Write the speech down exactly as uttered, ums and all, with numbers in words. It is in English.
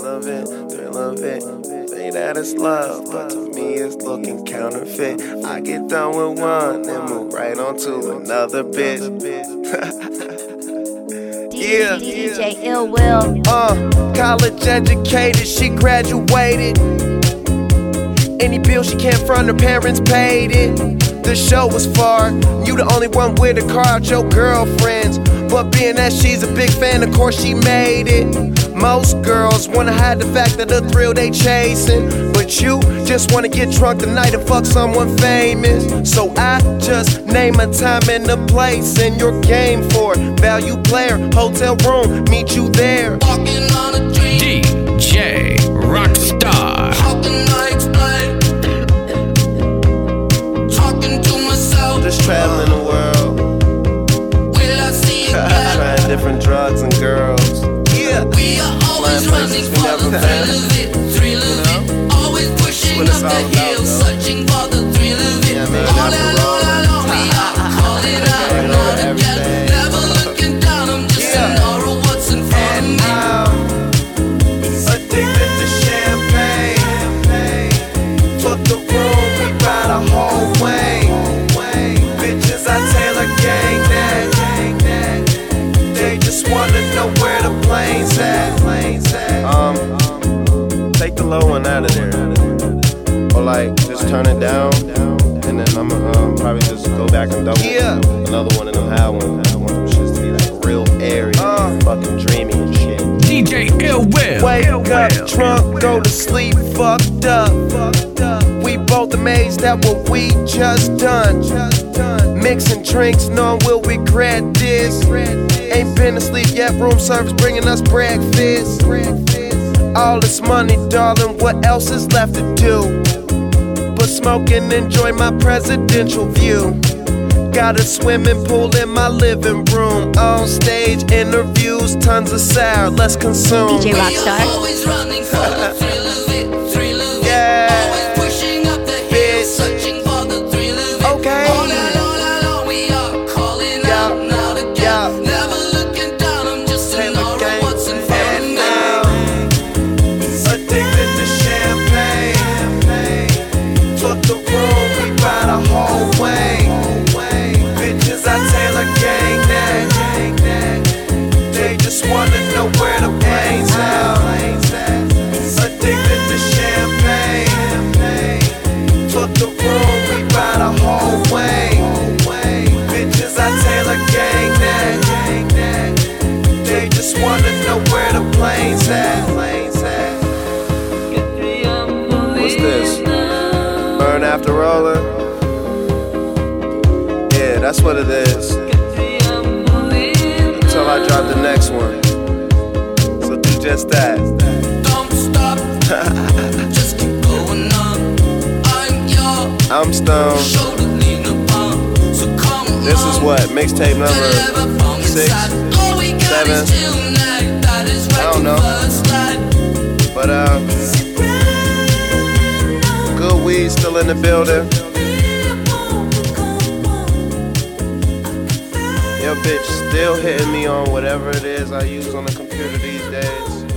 of it, thrill of it. Say that it's love, but to me it's looking counterfeit. I get done with one and move right on to another bitch. Yeah, D J Ill Will. Uh, college educated, she graduated. Any bill she can't front, her parents paid it. The show was far, you the only one with a car out your girlfriends. But being that she's a big fan, of course she made it. Most girls wanna hide the fact that the thrill they chasing, but you just wanna get drunk tonight and fuck someone famous. So I just name a time and a place, and you're game for it. Value player, hotel room, meet you there. Walking on a dream. D J Rockstar. How can I explain? Talking to myself. Just traveling the world, Will I see it back? trying different drugs and girls. Yeah, We are always Flying running places we for never the been. thrill of it, thrill of it. Always pushing what up it's the all about, hill, though. searching for the thrill of it. Yeah, man, All never that, all wrong. that, all we are calling out, Going not over again. everything. Never looking down, I'm just Yeah. an aura, what's in front of me. I'm addicted to champagne. Fuck the room, we ride a whole way. Bitches, I tailor gang that. They just wanna know where the plane's at. Um, take the low one out of there, or like just turn it down, and then I'ma um, probably just go back and double Yeah. another one of them high ones. I want them shits to be like real airy, Uh. fucking dreamy and shit. D J Ill Will. Wake up drunk, go to sleep fucked up. We both amazed at what we just done. Mixing drinks, knowing we'll regret this. Ain't been asleep yet, room service bringing us breakfast. All this money, darling, what else is left to do? But smoke and enjoy my presidential view. Got a swimming pool in my living room. On stage interviews, tons of sour, let's consume. D J Rockstar. Always running for the thrill of it, thrill of it. Yeah. Always pushing up the hill, searching for the thrill of it. Okay. All that, all that, all we are calling Yeah. out, not again. Yeah. Never looking down, I'm just an Taylor aura, gang. what's in front of me. Addicted to champagne. Fuck the room, we ride a whole way. Bitches, I tailor gang that. They just wanna know where the plane's at. Addicted to champagne. Fuck the room, we ride a whole way. Bitches, I tailor gang that. They just wanna know where the plane's at. What's this? Burn after rolling? Yeah, that's what it is. Until I drop the next one. So do just that. Don't stop, just keep going on. I'm your I'm stoned. shoulder, lean upon. So come This is on. what? Mixtape number six, seven. I don't know. But uh, good weed still in the building. Your bitch still hitting me on whatever it is I use on the computer these days.